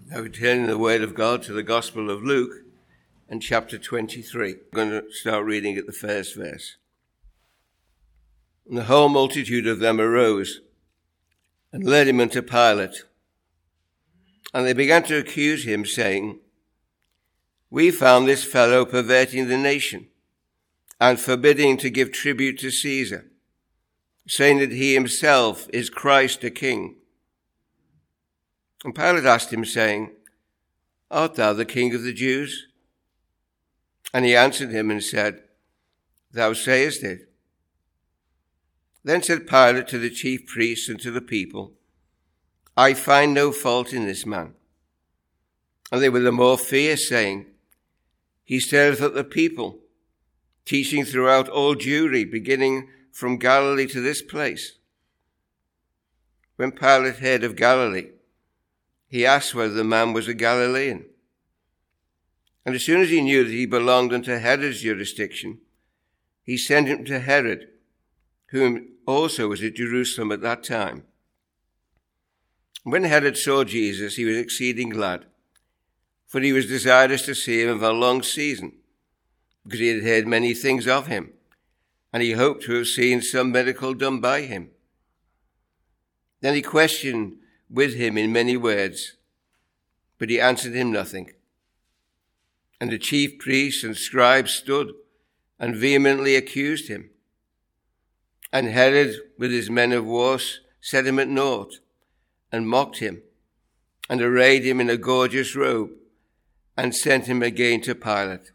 Now we turn in the Word of God to the Gospel of Luke and chapter 23. I'm going to start reading at the first verse. And the whole multitude of them arose and led him unto Pilate. And they began to accuse him, saying, We found this fellow perverting the nation and forbidding to give tribute to Caesar, saying that he himself is Christ the King. And Pilate asked him, saying, Art thou the King of the Jews? And he answered him and said, Thou sayest it. Then said Pilate to the chief priests and to the people, I find no fault in this man. And they were the more fierce, saying, He stirreth up the people, teaching throughout all Jewry, beginning from Galilee to this place. When Pilate heard of Galilee, he asked whether the man was a Galilean. And as soon as he knew that he belonged unto Herod's jurisdiction, he sent him to Herod, whom also was at Jerusalem at that time. When Herod saw Jesus, he was exceeding glad, for he was desirous to see him of a long season, because he had heard many things of him, and he hoped to have seen some miracle done by him. Then he questioned with him in many words, but he answered him nothing. And the chief priests and scribes stood and vehemently accused him. And Herod with his men of war set him at naught, and mocked him, and arrayed him in a gorgeous robe, and sent him again to Pilate.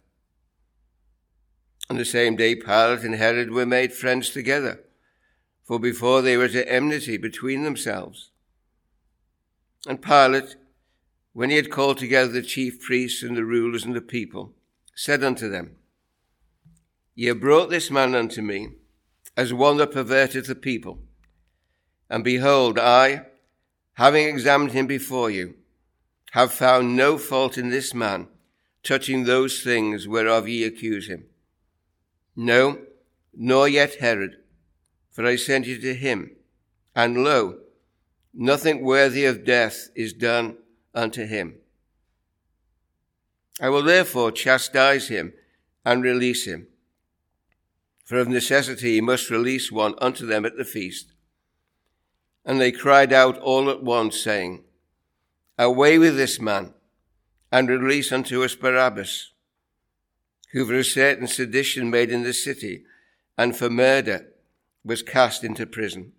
On the same day Pilate and Herod were made friends together, for before they were at enmity between themselves. And Pilate, when he had called together the chief priests and the rulers and the people, said unto them, Ye have brought this man unto me as one that perverteth the people. And behold, I, having examined him before you, have found no fault in this man touching those things whereof ye accuse him. No, nor yet Herod, for I sent you to him, and lo, nothing worthy of death is done unto him. I will therefore chastise him and release him. For of necessity he must release one unto them at the feast. And they cried out all at once, saying, Away with this man, and release unto us Barabbas, who for a certain sedition made in the city, and for murder was cast into prison.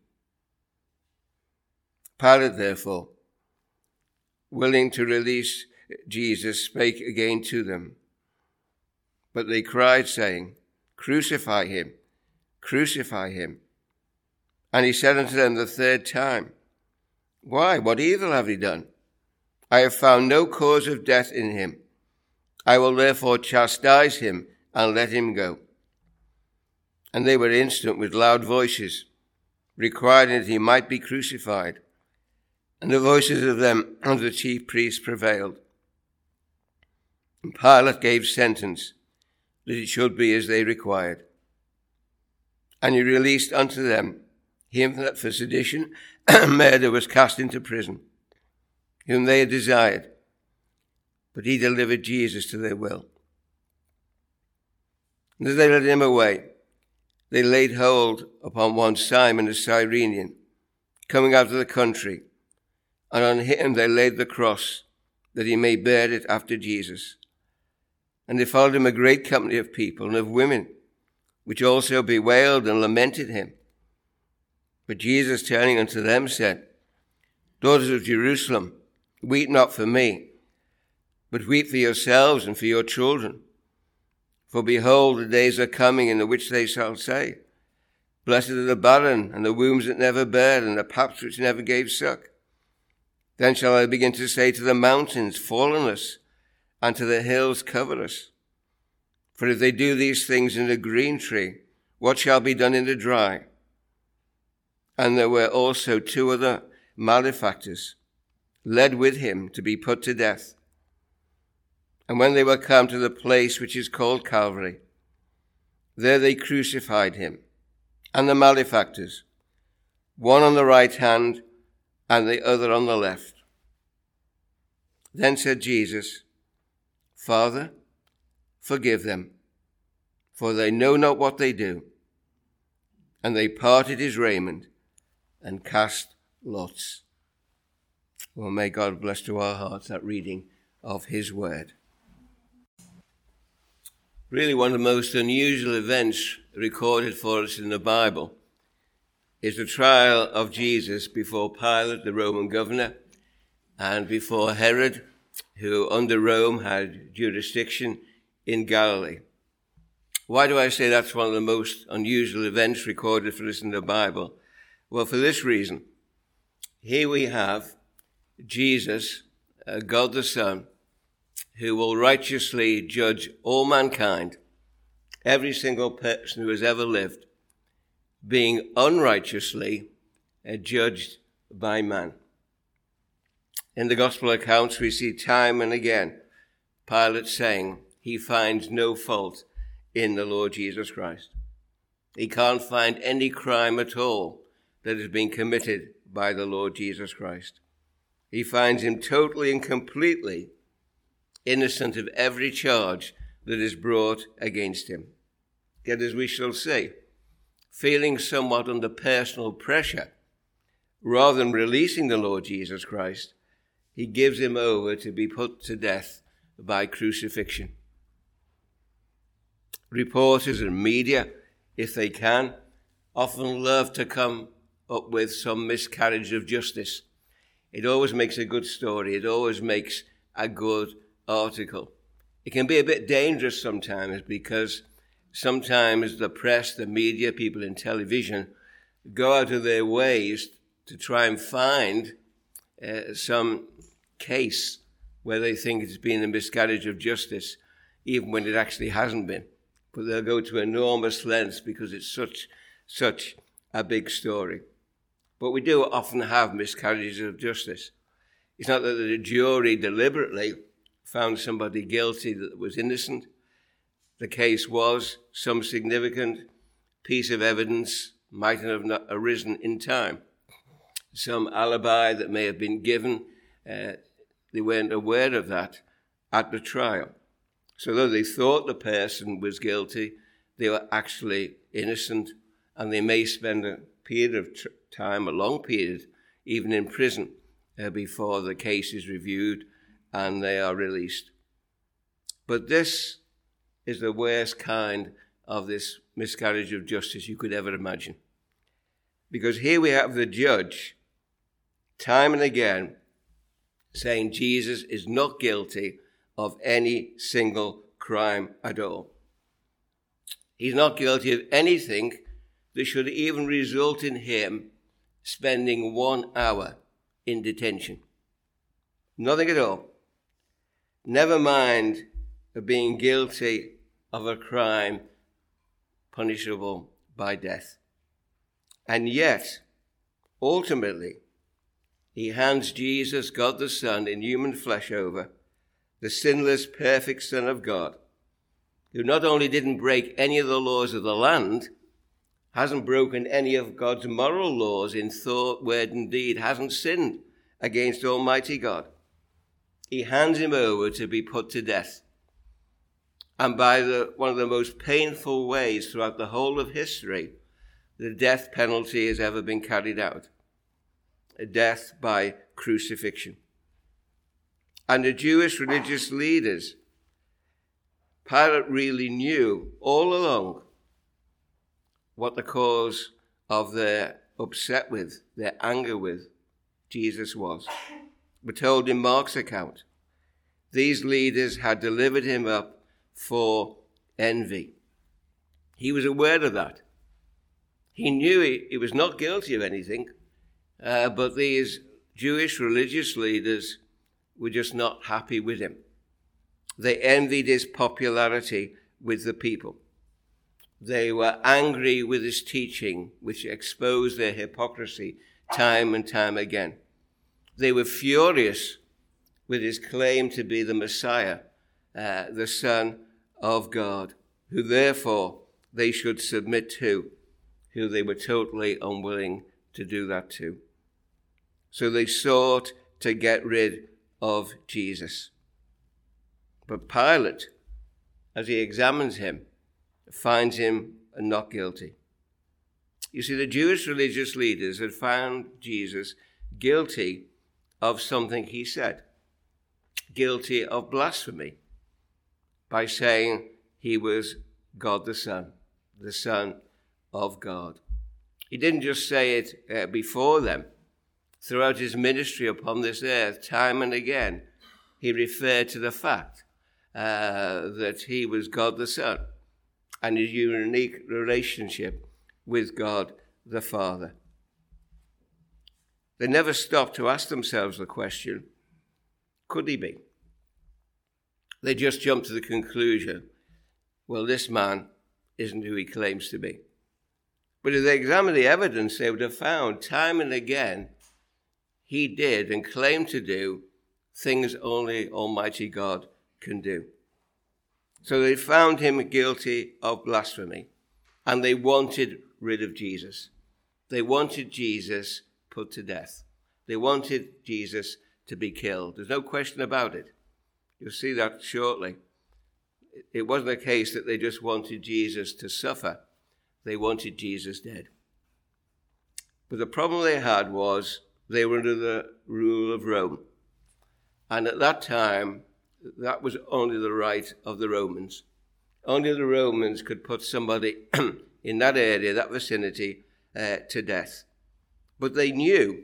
Pilate, therefore, willing to release Jesus, spake again to them. But they cried, saying, Crucify him, crucify him. And he said unto them the third time, Why, what evil have he done? I have found no cause of death in him. I will therefore chastise him and let him go. And they were instant with loud voices, requiring that he might be crucified. And the voices of them and the chief priests prevailed. And Pilate gave sentence that it should be as they required. And he released unto them him that for sedition and murder was cast into prison, whom they had desired. But he delivered Jesus to their will. And as they led him away, they laid hold upon one Simon a Cyrenian, coming out of the country, and on him they laid the cross, that he may bear it after Jesus. And they followed him a great company of people and of women, which also bewailed and lamented him. But Jesus, turning unto them, said, Daughters of Jerusalem, weep not for me, but weep for yourselves and for your children. For behold, the days are coming in the which they shall say, Blessed are the barren, and the wombs that never bare, and the paps which never gave suck. Then shall I begin to say to the mountains, Fall on us, and to the hills, Cover us. For if they do these things in the green tree, what shall be done in the dry? And there were also two other malefactors, led with him to be put to death. And when they were come to the place which is called Calvary, there they crucified him, and the malefactors, one on the right hand and the other on the left. Then said Jesus, Father, forgive them, for they know not what they do. And they parted his raiment and cast lots. Well, may God bless to our hearts that reading of his word. Really, one of the most unusual events recorded for us in the Bible is the trial of Jesus before Pilate, the Roman governor, and before Herod, who under Rome had jurisdiction in Galilee. Why do I say that's one of the most unusual events recorded for us in the Bible? Well, for this reason. Here we have Jesus, God the Son, who will righteously judge all mankind, every single person who has ever lived, being unrighteously judged by man. In the gospel accounts, we see time and again Pilate saying he finds no fault in the Lord Jesus Christ. He can't find any crime at all that has been committed by the Lord Jesus Christ. He finds him totally and completely innocent of every charge that is brought against him. Yet, as we shall see, feeling somewhat under personal pressure, rather than releasing the Lord Jesus Christ, he gives him over to be put to death by crucifixion. Reporters and media, if they can, often love to come up with some miscarriage of justice. It always makes a good story. It always makes a good article. It can be a bit dangerous sometimes because sometimes the press, the media, people in television go out of their ways to try and find some case where they think it's been a miscarriage of justice, even when it actually hasn't been. But they'll go to enormous lengths because it's such a big story. But we do often have miscarriages of justice. It's not that the jury deliberately found somebody guilty that was innocent. The case was some significant piece of evidence might have not arisen in time. Some alibi that may have been given, they weren't aware of that at the trial. So though they thought the person was guilty, they were actually innocent, and they may spend a period of time, a long period, even in prison, before the case is reviewed and they are released. But this is the worst kind of this miscarriage of justice you could ever imagine. Because here we have the judge, time and again, saying Jesus is not guilty of any single crime at all. He's not guilty of anything that should even result in him spending 1 hour in detention. Nothing at all. Never mind being guilty of a crime punishable by death. And yet, ultimately, he hands Jesus, God the Son, in human flesh over, the sinless, perfect Son of God, who not only didn't break any of the laws of the land, hasn't broken any of God's moral laws in thought, word, and deed, hasn't sinned against Almighty God. He hands him over to be put to death. And by one of the most painful ways throughout the whole of history, the death penalty has ever been carried out. A death by crucifixion. And the Jewish religious leaders, Pilate really knew all along what the cause of their upset with, their anger with Jesus was. We're told in Mark's account, these leaders had delivered him up for envy. He was aware of that. He knew he was not guilty of anything, but these Jewish religious leaders were just not happy with him. They envied his popularity with the people. They were angry with his teaching, which exposed their hypocrisy time and time again. They were furious with his claim to be the Messiah, the Son of God, who therefore they should submit to, who they were totally unwilling to do that to. So they sought to get rid of Jesus. But Pilate, as he examines him, finds him not guilty. You see, the Jewish religious leaders had found Jesus guilty of something he said, guilty of blasphemy, by saying he was God the Son of God. He didn't just say it before them. Throughout his ministry upon this earth, time and again, he referred to the fact that he was God the Son and his unique relationship with God the Father. They never stopped to ask themselves the question, could he be? They just jumped to the conclusion, well, this man isn't who he claims to be. But if they examined the evidence, they would have found time and again he did and claimed to do things only Almighty God can do. So they found him guilty of blasphemy, and they wanted rid of Jesus. They wanted Jesus put to death. They wanted Jesus to be killed. There's no question about it. You'll see that shortly. It wasn't a case that they just wanted Jesus to suffer. They wanted Jesus dead. But the problem they had was they were under the rule of Rome. And at that time, that was only the right of the Romans. Only the Romans could put somebody in that area, that vicinity, to death. But they knew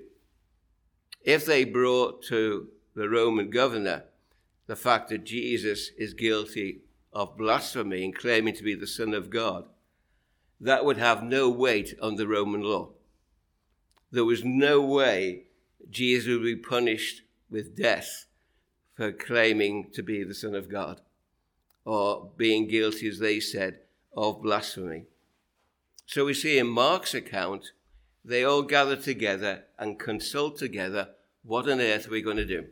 if they brought to the Roman governor the fact that Jesus is guilty of blasphemy and claiming to be the Son of God, that would have no weight on the Roman law. There was no way Jesus would be punished with death for claiming to be the Son of God or being guilty, as they said, of blasphemy. So we see in Mark's account, they all gather together and consult together, what on earth are we going to do?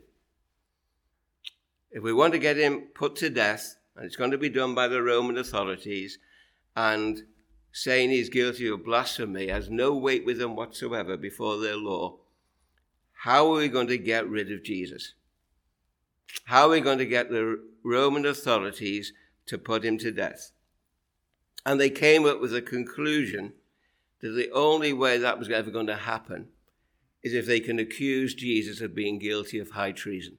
If we want to get him put to death, and it's going to be done by the Roman authorities, and saying he's guilty of blasphemy has no weight with them whatsoever before their law, how are we going to get rid of Jesus? How are we going to get the Roman authorities to put him to death? And they came up with a conclusion that the only way that was ever going to happen is if they can accuse Jesus of being guilty of high treason,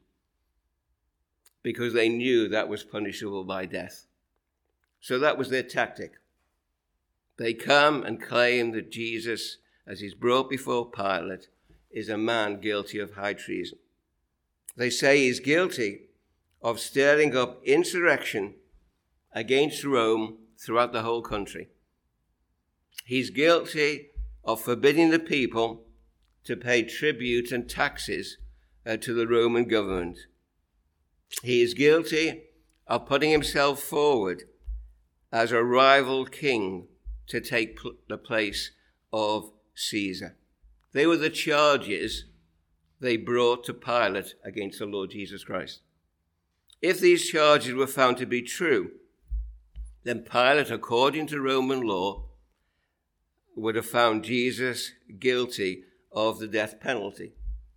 because they knew that was punishable by death. So that was their tactic. They come and claim that Jesus, as he's brought before Pilate, is a man guilty of high treason. They say he's guilty of stirring up insurrection against Rome throughout the whole country. He's guilty of forbidding the people to pay tribute and taxes to the Roman government. He is guilty of putting himself forward as a rival king to take the place of Caesar. They were the charges they brought to Pilate against the Lord Jesus Christ. If these charges were found to be true, then Pilate, according to Roman law, would have found Jesus guilty of the death penalty.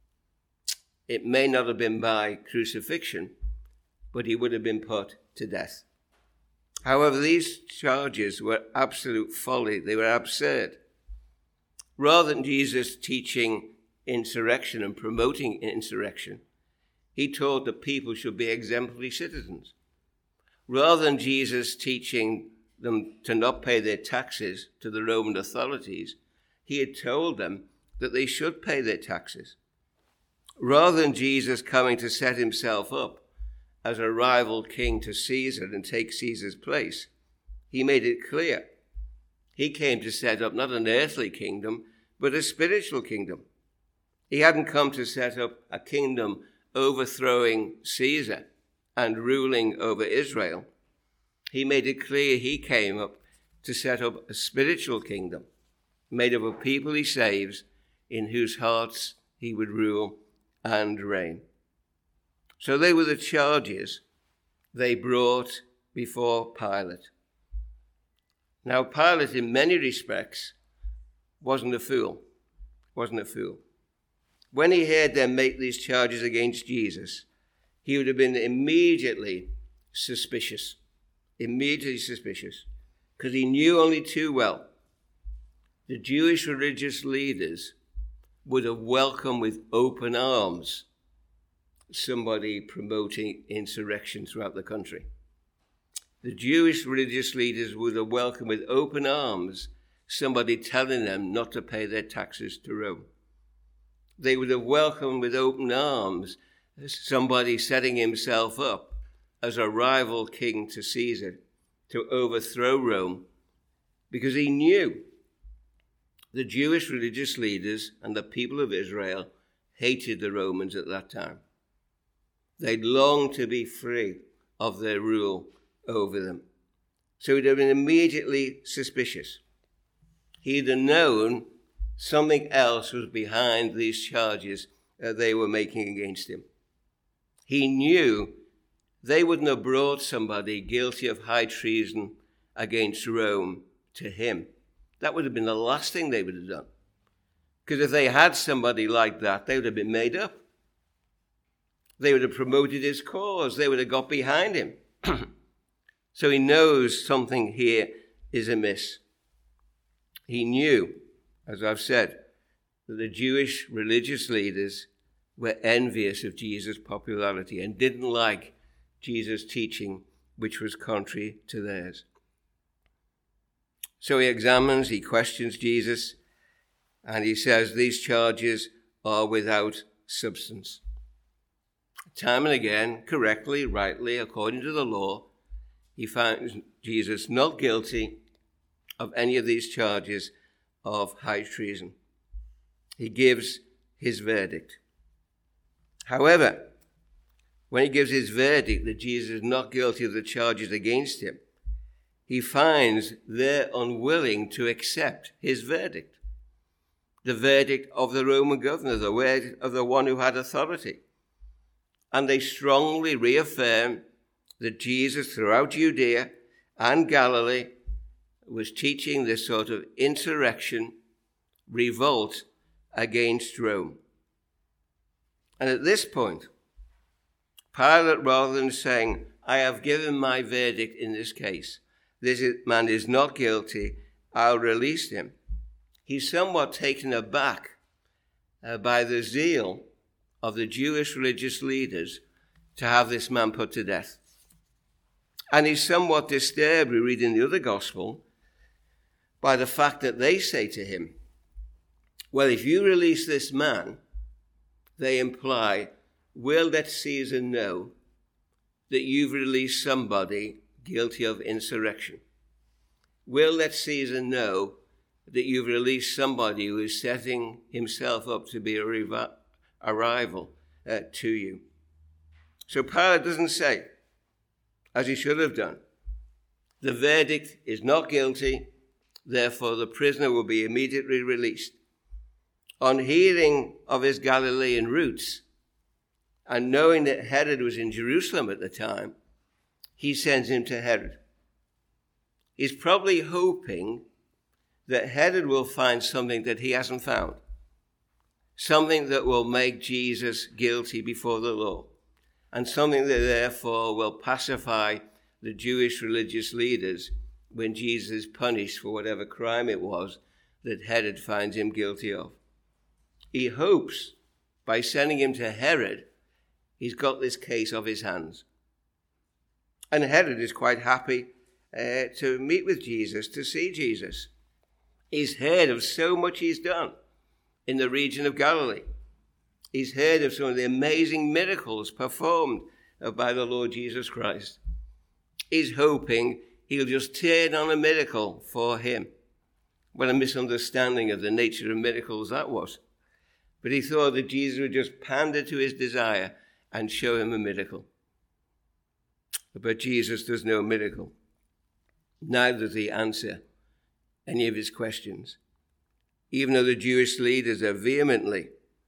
It may not have been by crucifixion, but he would have been put to death. However, these charges were absolute folly. They were absurd. Rather than Jesus teaching insurrection and promoting insurrection, he taught that people should be exemplary citizens. Rather than Jesus teaching them to not pay their taxes to the Roman authorities, he had told them that they should pay their taxes. Rather than Jesus coming to set himself up as a rival king to Caesar and take Caesar's place, he made it clear. He came to set up not an earthly kingdom, but a spiritual kingdom. He hadn't come to set up a kingdom overthrowing Caesar and ruling over Israel. He made it clear he came up to set up a spiritual kingdom made up of people he saves, in whose hearts he would rule and reign. So they were the charges they brought before Pilate. Now, Pilate, in many respects, wasn't a fool. When he heard them make these charges against Jesus, he would have been immediately suspicious, because he knew only too well the Jewish religious leaders would have welcomed with open arms somebody promoting insurrection throughout the country. The Jewish religious leaders would have welcomed with open arms somebody telling them not to pay their taxes to Rome. They would have welcomed with open arms somebody setting himself up as a rival king to Caesar to overthrow Rome, because he knew the Jewish religious leaders and the people of Israel hated the Romans at that time. They longed to be free of their rule over them. So he'd have been immediately suspicious. He'd have known something else was behind these charges that they were making against him. He knew they wouldn't have brought somebody guilty of high treason against Rome to him. That would have been the last thing they would have done. Because if they had somebody like that, they would have been made up. They would have promoted his cause. They would have got behind him. So he knows something here is amiss. He knew, as I've said, that the Jewish religious leaders were envious of Jesus' popularity and didn't like Jesus' teaching, which was contrary to theirs. So he examines, he questions Jesus, and he says these charges are without substance. Time and again, correctly, rightly, according to the law, he finds Jesus not guilty of any of these charges of high treason. He gives his verdict. However, when he gives his verdict that Jesus is not guilty of the charges against him, he finds they're unwilling to accept his verdict, the verdict of the Roman governor, the word of the one who had authority. And they strongly reaffirm that Jesus, throughout Judea and Galilee, was teaching this sort of insurrection, revolt against Rome. And at this point, Pilate, rather than saying, I have given my verdict in this case, this man is not guilty, I'll release him, he's somewhat taken aback by the zeal of the Jewish religious leaders to have this man put to death. And he's somewhat disturbed, we read in the other gospel, by the fact that they say to him, well, if you release this man, they imply, we'll let Caesar know that you've released somebody guilty of insurrection. We'll let Caesar know that you've released somebody who is setting himself up to be a rival to you. So Pilate doesn't say, as he should have done, the verdict is not guilty, therefore the prisoner will be immediately released. On hearing of his Galilean roots, and knowing that Herod was in Jerusalem at the time, he sends him to Herod. He's probably hoping that Herod will find something that he hasn't found, something that will make Jesus guilty before the law, and something that therefore will pacify the Jewish religious leaders when Jesus is punished for whatever crime it was that Herod finds him guilty of. He hopes by sending him to Herod, he's got this case off his hands. And Herod is quite happy to meet with Jesus, to see Jesus. He's heard of so much he's done in the region of Galilee. He's heard of some of the amazing miracles performed by the Lord Jesus Christ. He's hoping he'll just turn on a miracle for him. What a misunderstanding of the nature of miracles that was. But he thought that Jesus would just pander to his desire and show him a miracle. But Jesus does no miracle. Neither does he answer any of his questions, even though the Jewish leaders are vehemently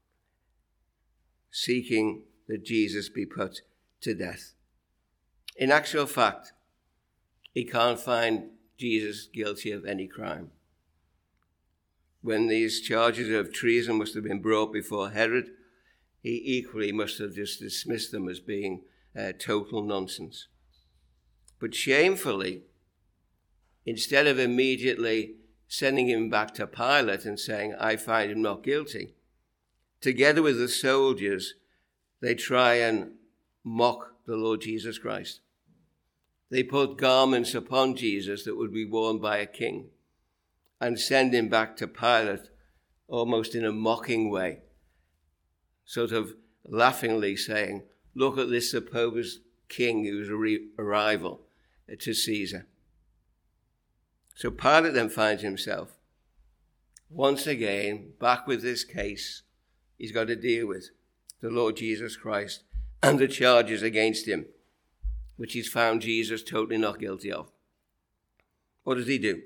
seeking that Jesus be put to death. In actual fact, he can't find Jesus guilty of any crime. When these charges of treason must have been brought before Herod, he equally must have just dismissed them as being total nonsense. But shamefully, instead of immediately sending him back to Pilate and saying, I find him not guilty, together with the soldiers, they try and mock the Lord Jesus Christ. They put garments upon Jesus that would be worn by a king and send him back to Pilate almost in a mocking way, sort of laughingly saying, look at this supposed king who's a rival to Caesar. So Pilate then finds himself once again back with this case he's got to deal with, the Lord Jesus Christ and the charges against him, which he's found Jesus totally not guilty of. What does he do?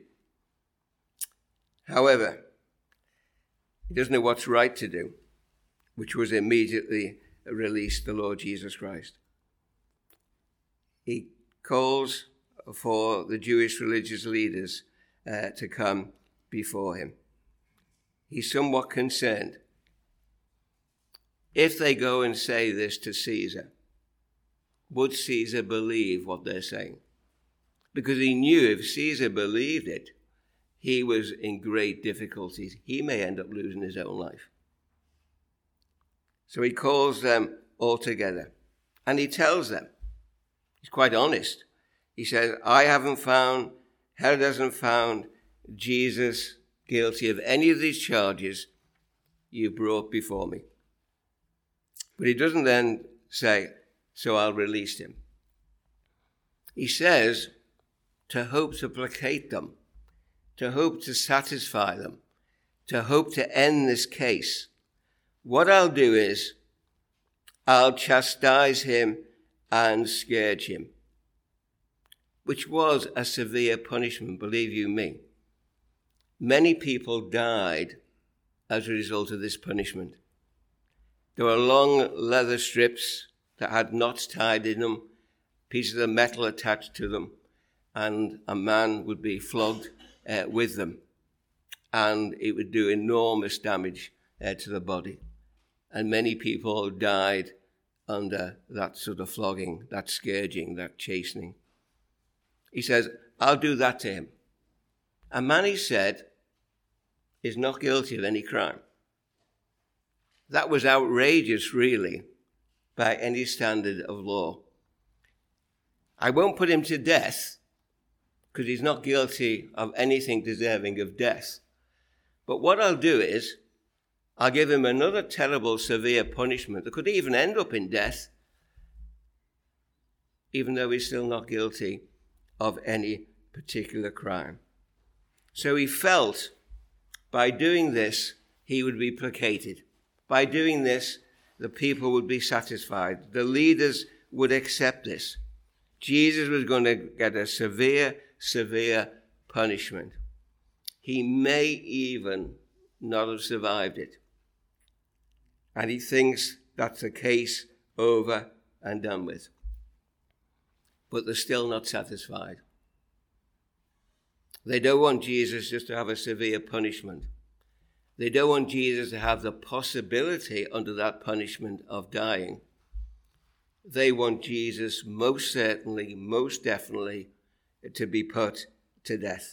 However, he doesn't know what's right to do, which was immediately release the Lord Jesus Christ. He calls for the Jewish religious leaders to come before him. He's somewhat concerned. If they go and say this to Caesar, would Caesar believe what they're saying? Because he knew if Caesar believed it, he was in great difficulties. He may end up losing his own life. So he calls them all together and he tells them, he's quite honest. He says, Herod hasn't found Jesus guilty of any of these charges you brought before me. But he doesn't then say, so I'll release him. He says, to hope to placate them, to hope to satisfy them, to hope to end this case. What I'll do is, I'll chastise him and scourge him, which was a severe punishment, believe you me. Many people died as a result of this punishment. There were long leather strips that had knots tied in them, pieces of metal attached to them, and a man would be flogged with them. And it would do enormous damage to the body. And many people died under that sort of flogging, that scourging, that chastening. He says, I'll do that to him. A man, he said, is not guilty of any crime. That was outrageous, really, by any standard of law. I won't put him to death because he's not guilty of anything deserving of death. But what I'll do is I'll give him another terrible, severe punishment that could even end up in death, even though he's still not guilty of any particular crime. So he felt by doing this, he would be placated. By doing this, the people would be satisfied. The leaders would accept this. Jesus was going to get a severe, severe punishment. He may even not have survived it. And he thinks that's the case over and done with. But they're still not satisfied. They don't want Jesus just to have a severe punishment. They don't want Jesus to have the possibility under that punishment of dying. They want Jesus most certainly, most definitely to be put to death.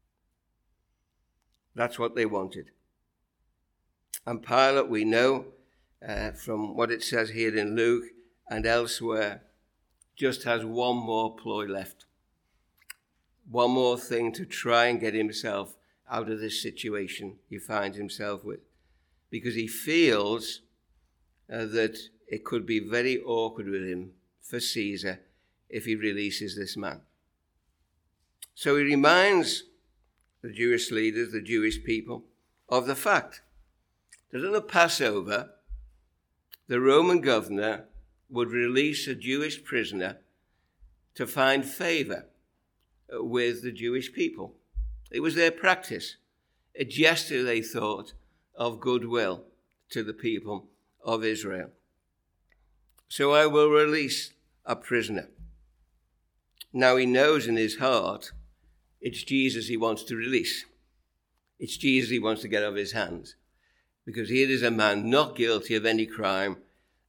That's what they wanted. And Pilate, we know from what it says here in Luke and elsewhere, just has one more ploy left. One more thing to try and get himself out of this situation he finds himself with. Because he feels that it could be very awkward with him for Caesar if he releases this man. So he reminds the Jewish leaders, the Jewish people, of the fact that at the Passover, the Roman governor would release a Jewish prisoner to find favor with the Jewish people. It was their practice, a gesture, they thought, of goodwill to the people of Israel. So I will release a prisoner. Now he knows in his heart it's Jesus he wants to release. It's Jesus he wants to get off his hands. Because here is a man not guilty of any crime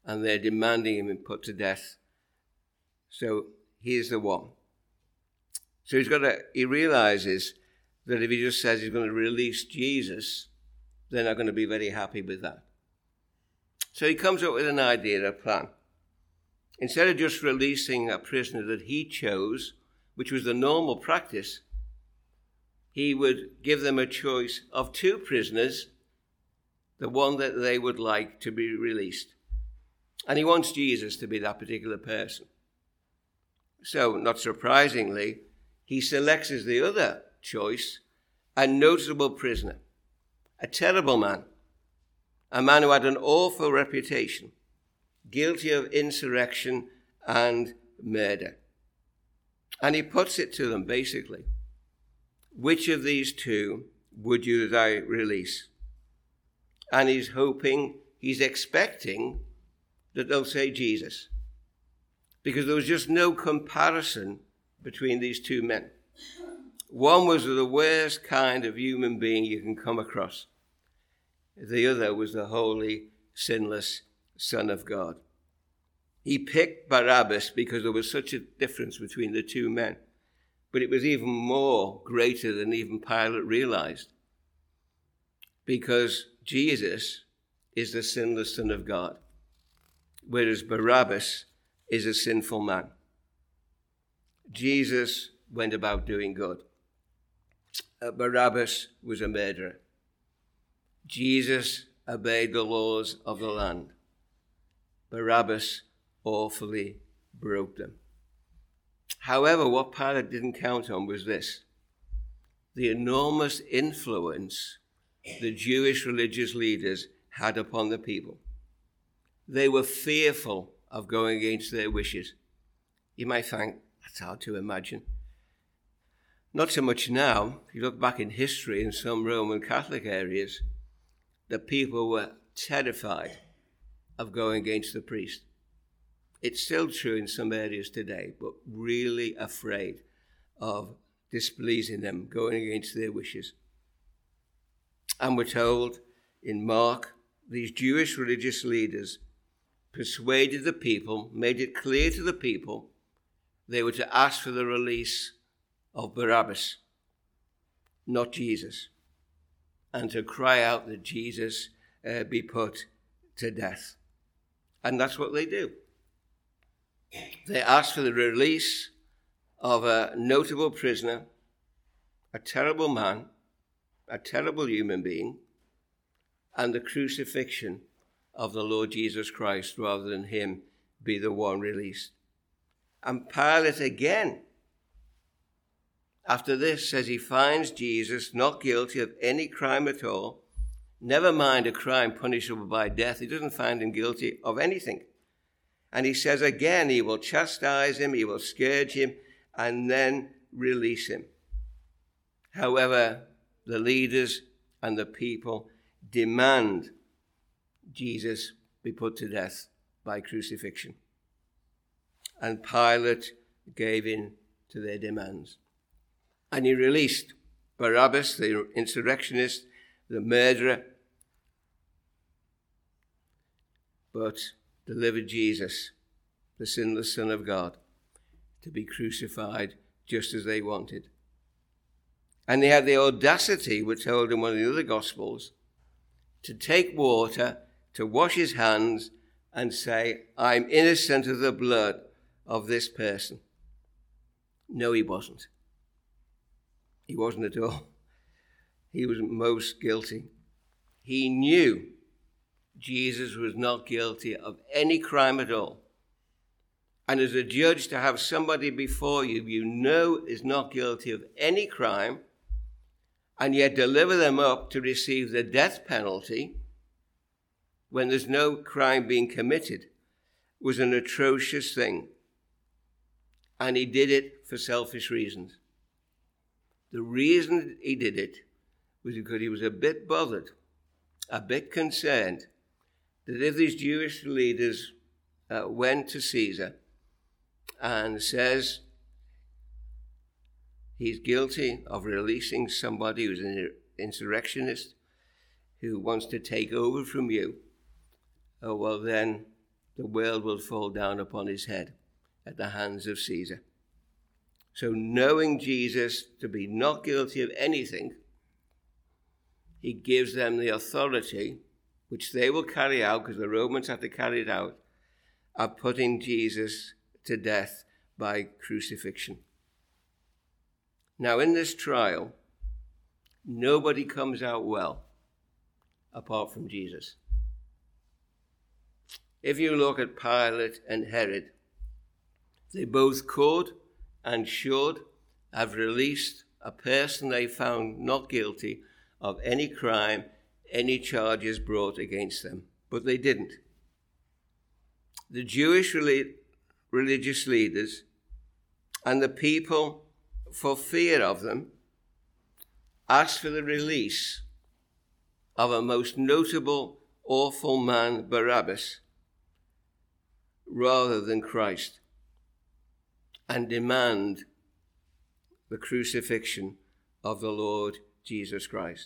and they're demanding him put to death. So here's the one. So he realizes that if he just says he's going to release Jesus, they're not going to be very happy with that. So he comes up with an idea, a plan. Instead of just releasing a prisoner that he chose, which was the normal practice, he would give them a choice of 2 prisoners, the one that they would like to be released. And he wants Jesus to be that particular person. So, not surprisingly, he selects as the other choice a notable prisoner, a terrible man, a man who had an awful reputation, guilty of insurrection and murder. And he puts it to them, basically, which of these 2 would you that I release? And he's expecting that they'll say Jesus, because there was just no comparison between these 2 men. One was the worst kind of human being you can come across. The other was the holy, sinless Son of God. He picked Barabbas because there was such a difference between the 2 men. But it was even more greater than even Pilate realized, because Jesus is the sinless Son of God, whereas Barabbas is a sinful man. Jesus went about doing good. Barabbas was a murderer. Jesus obeyed the laws of the land. Barabbas awfully broke them. However, what Pilate didn't count on was this: the enormous influence the Jewish religious leaders had upon the people. They were fearful of going against their wishes. You might think, that's hard to imagine. Not so much now. If you look back in history in some Roman Catholic areas, the people were terrified of going against the priest. It's still true in some areas today, but really afraid of displeasing them, going against their wishes. And we're told in Mark, these Jewish religious leaders persuaded the people, made it clear to the people, they were to ask for the release of Barabbas, not Jesus, and to cry out that Jesus be put to death. And that's what they do. They ask for the release of a notable prisoner, a terrible man, a terrible human being, and the crucifixion of the Lord Jesus Christ rather than him be the one released. And Pilate again, after this, says he finds Jesus not guilty of any crime at all, never mind a crime punishable by death. He doesn't find him guilty of anything. And he says again, he will chastise him, he will scourge him, and then release him. However, the leaders and the people demand Jesus be put to death by crucifixion. And Pilate gave in to their demands. And he released Barabbas, the insurrectionist, the murderer, but delivered Jesus, the sinless Son of God, to be crucified just as they wanted. And they had the audacity, we're told in one of the other Gospels, to take water, to wash his hands, and say, I'm innocent of the blood of this person. No, he wasn't. He wasn't at all. He was most guilty. He knew Jesus was not guilty of any crime at all. And as a judge, to have somebody before you you know is not guilty of any crime, and yet deliver them up to receive the death penalty when there's no crime being committed, was an atrocious thing. And he did it for selfish reasons. The reason he did it was because he was a bit bothered, a bit concerned that if these Jewish leaders went to Caesar and says he's guilty of releasing somebody who's an insurrectionist who wants to take over from you, oh, well, then the world will fall down upon his head at the hands of Caesar. So knowing Jesus to be not guilty of anything, he gives them the authority, which they will carry out, because the Romans have to carry it out, of putting Jesus to death by crucifixion. Now, in this trial, nobody comes out well apart from Jesus. If you look at Pilate and Herod, they both could and should have released a person they found not guilty of any crime, any charges brought against them. But they didn't. The Jewish religious leaders and the people, for fear of them, asked for the release of a most notable, awful man, Barabbas, rather than Christ, and demand the crucifixion of the Lord Jesus Christ.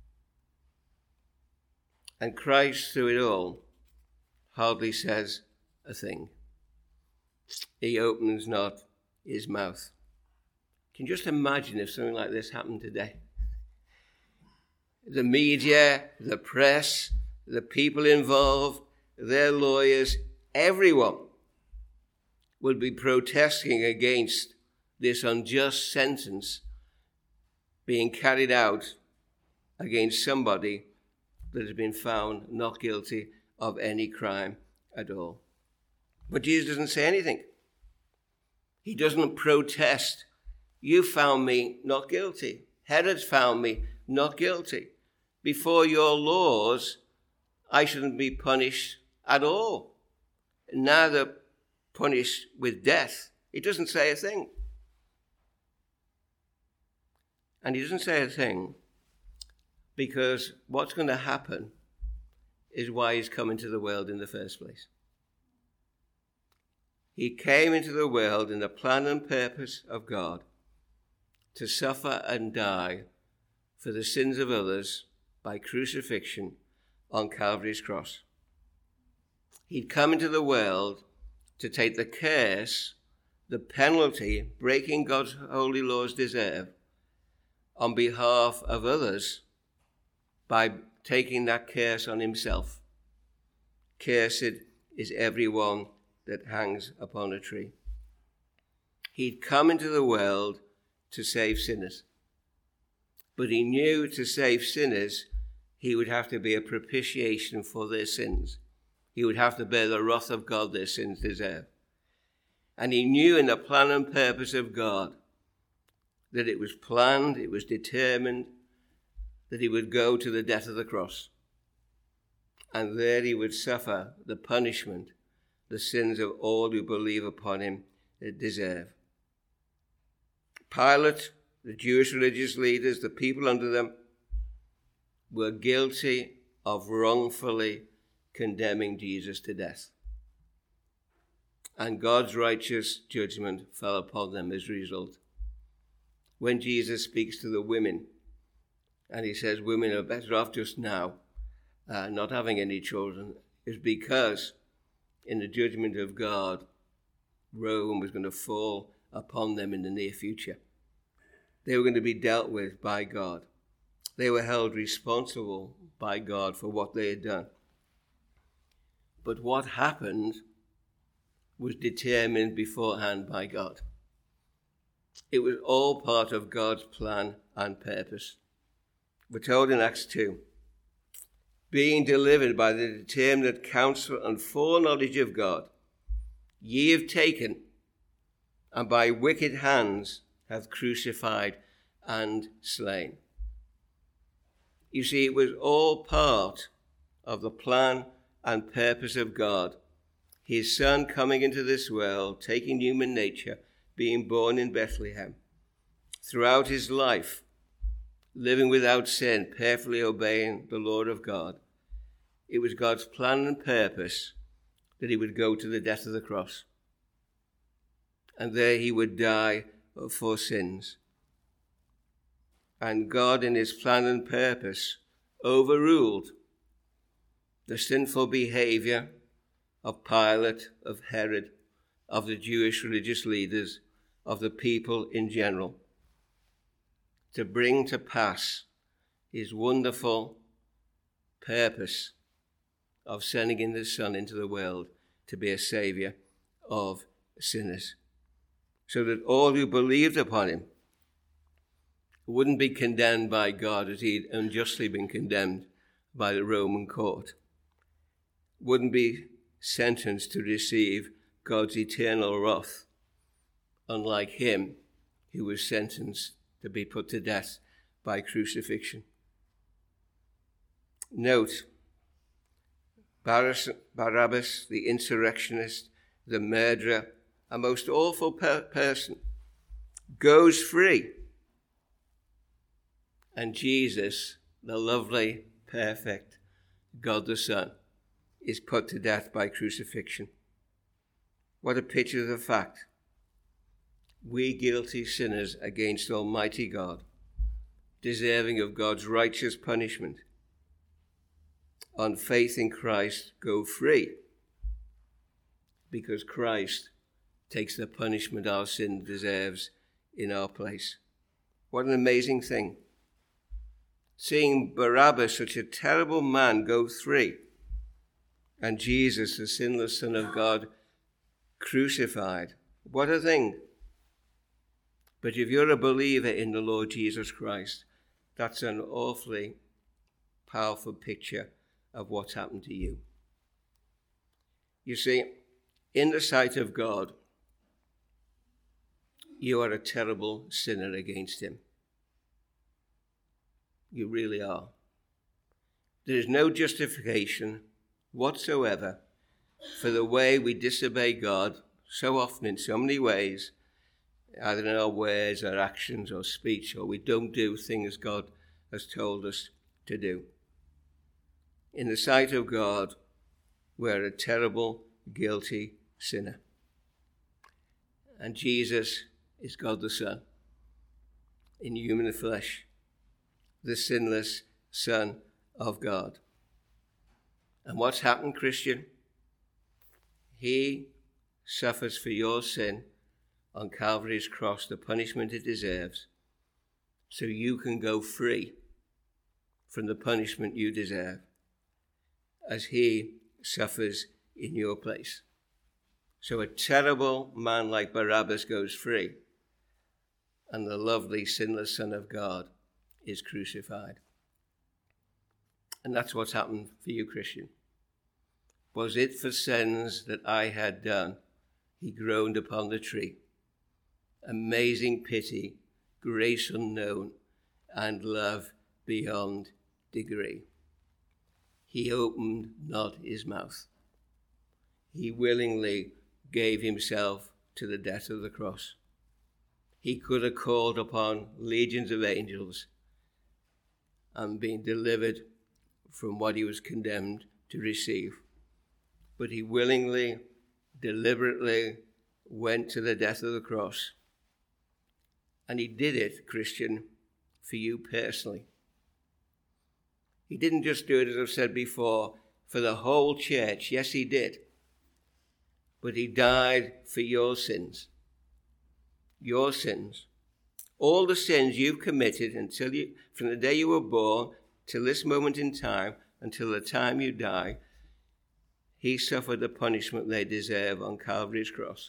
And Christ, through it all, hardly says a thing. He opens not his mouth. Can you just imagine if something like this happened today? The media, the press, the people involved, their lawyers, everyone would be protesting against this unjust sentence being carried out against somebody that has been found not guilty of any crime at all. But Jesus doesn't say anything. He doesn't protest. You found me not guilty. Herod's found me not guilty. Before your laws, I shouldn't be punished at all. Neither punished with death. He doesn't say a thing. And he doesn't say a thing because what's going to happen is why he's come into the world in the first place. He came into the world in the plan and purpose of God to suffer and die for the sins of others by crucifixion on Calvary's cross. He'd come into the world to take the curse, the penalty breaking God's holy laws deserve, on behalf of others by taking that curse on himself. Cursed is everyone that hangs upon a tree. He'd come into the world to save sinners. But he knew to save sinners, he would have to be a propitiation for their sins. He would have to bear the wrath of God their sins deserve. And he knew in the plan and purpose of God that it was planned, it was determined, that he would go to the death of the cross. And there he would suffer the punishment the sins of all who believe upon him deserve. Pilate, the Jewish religious leaders, the people under them, were guilty of wrongfully condemning Jesus to death. And God's righteous judgment fell upon them as a result. When Jesus speaks to the women, and he says women are better off just now, not having any children, is because in the judgment of God, Rome was going to fall upon them in the near future. They were going to be dealt with by God. They were held responsible by God for what they had done. But what happened was determined beforehand by God. It was all part of God's plan and purpose. We're told in Acts 2, being delivered by the determinate counsel and foreknowledge of God, ye have taken, and by wicked hands have crucified and slain. You see, it was all part of the plan and purpose of God. His Son coming into this world, taking human nature, being born in Bethlehem. Throughout his life, living without sin, perfectly obeying the law of God. It was God's plan and purpose that he would go to the death of the cross. And there he would die for sins. And God, in his plan and purpose, overruled the sinful behavior of Pilate, of Herod, of the Jewish religious leaders, of the people in general, to bring to pass his wonderful purpose of sending in his Son into the world to be a saviour of sinners, so that all who believed upon him wouldn't be condemned by God as he'd unjustly been condemned by the Roman court, wouldn't be sentenced to receive God's eternal wrath, unlike him who was sentenced to be put to death by crucifixion. Note, Barabbas, the insurrectionist, the murderer, a most awful person, goes free. And Jesus, the lovely, perfect God the Son, is put to death by crucifixion. What a picture of the fact. We guilty sinners against Almighty God, deserving of God's righteous punishment, on faith in Christ go free, because Christ takes the punishment our sin deserves in our place. What an amazing thing. Seeing Barabbas, such a terrible man, go free, and Jesus, the sinless Son of God, crucified. What a thing. But if you're a believer in the Lord Jesus Christ, that's an awfully powerful picture of what's happened to you. You see, in the sight of God, you are a terrible sinner against him. You really are. There is no justification whatsoever for the way we disobey God so often in so many ways, either in our words or actions or speech, or we don't do things God has told us to do. In the sight of God, we're a terrible, guilty sinner. And Jesus is God the Son in human flesh, the sinless Son of God. And what's happened, Christian? He suffers for your sin on Calvary's cross, the punishment it deserves, so you can go free from the punishment you deserve, as he suffers in your place. So a terrible man like Barabbas goes free, and the lovely sinless Son of God is crucified. And that's what's happened for you, Christian. Was it for sins that I had done, he groaned upon the tree. Amazing pity, grace unknown, and love beyond degree. He opened not his mouth. He willingly gave himself to the death of the cross. He could have called upon legions of angels and been delivered from what he was condemned to receive. But he willingly, deliberately went to the death of the cross. And he did it, Christian, for you personally. He didn't just do it, as I've said before, for the whole church. Yes, he did. But he died for your sins. Your sins. All the sins you've committed from the day you were born till this moment in time, until the time you die, he suffered the punishment they deserve on Calvary's cross.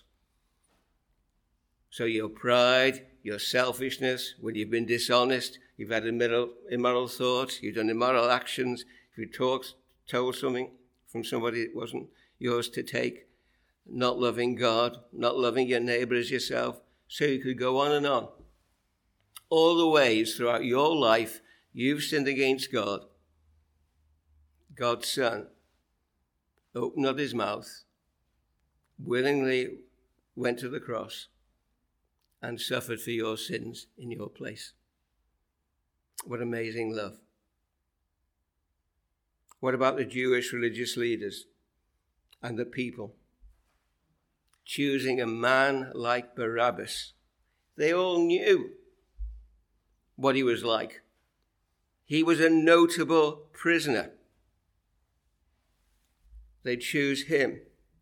So your pride, your selfishness, when you've been dishonest, you've had immoral thoughts, you've done immoral actions, if you told something from somebody that wasn't yours to take, not loving God, not loving your neighbor as yourself, so you could go on and on. All the ways throughout your life you've sinned against God. God's Son opened not his mouth, willingly went to the cross, and suffered for your sins in your place. What amazing love. What about the Jewish religious leaders and the people? Choosing a man like Barabbas. They all knew what he was like. He was a notable prisoner. They choose him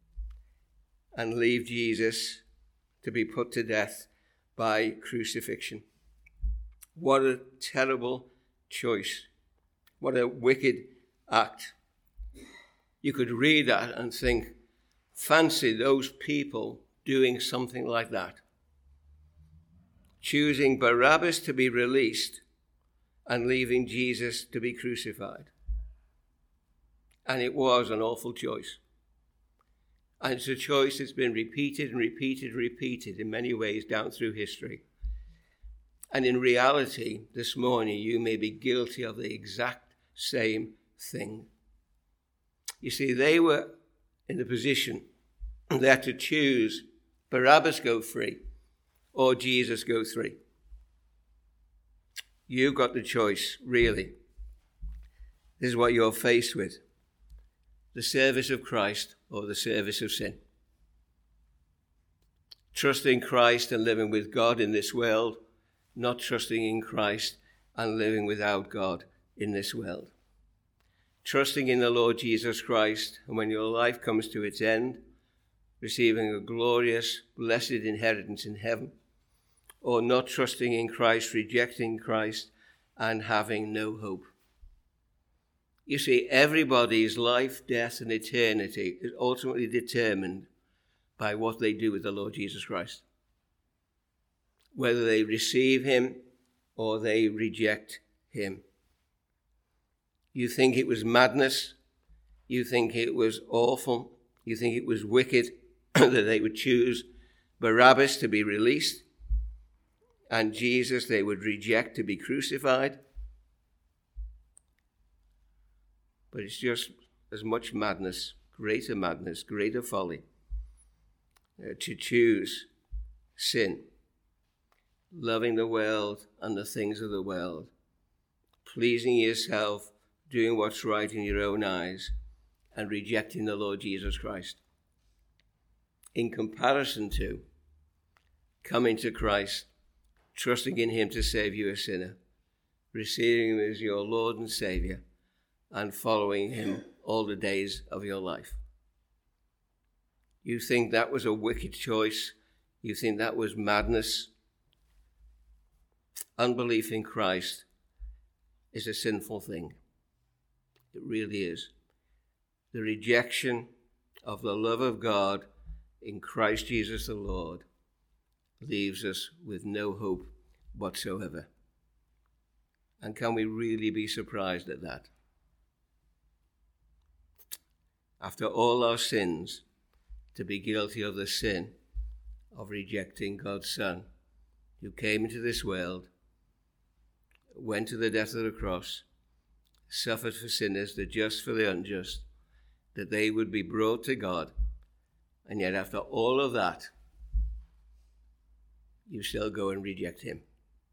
and leave Jesus to be put to death by crucifixion. What a terrible choice. What a wicked act. You could read that and think, fancy those people doing something like that. Choosing Barabbas to be released and leaving Jesus to be crucified. And it was an awful choice. And it's a choice that's been repeated and repeated and repeated in many ways down through history. And in reality, this morning, you may be guilty of the exact same thing. You see, they were in the position they had to choose Barabbas go free or Jesus go free. You've got the choice, really. This is what you're faced with. The service of Christ or the service of sin. Trusting Christ and living with God in this world, not trusting in Christ and living without God in this world. Trusting in the Lord Jesus Christ, and when your life comes to its end, receiving a glorious, blessed inheritance in heaven, or not trusting in Christ, rejecting Christ, and having no hope. You see, everybody's life, death, and eternity is ultimately determined by what they do with the Lord Jesus Christ. Whether they receive him or they reject him. You think it was madness. You think it was awful. You think it was wicked that they would choose Barabbas to be released and Jesus they would reject to be crucified. But it's just as much madness, greater folly, to choose sin, loving the world and the things of the world, pleasing yourself, doing what's right in your own eyes, and rejecting the Lord Jesus Christ. In comparison to coming to Christ, trusting in him to save you a sinner, receiving him as your Lord and Savior, and following him all the days of your life. You think that was a wicked choice? You think that was madness? Unbelief in Christ is a sinful thing. It really is. The rejection of the love of God in Christ Jesus the Lord leaves us with no hope whatsoever. And can we really be surprised at that? After all our sins, to be guilty of the sin of rejecting God's Son, who came into this world, went to the death of the cross, suffered for sinners, the just for the unjust, that they would be brought to God. And yet after all of that, you still go and reject him.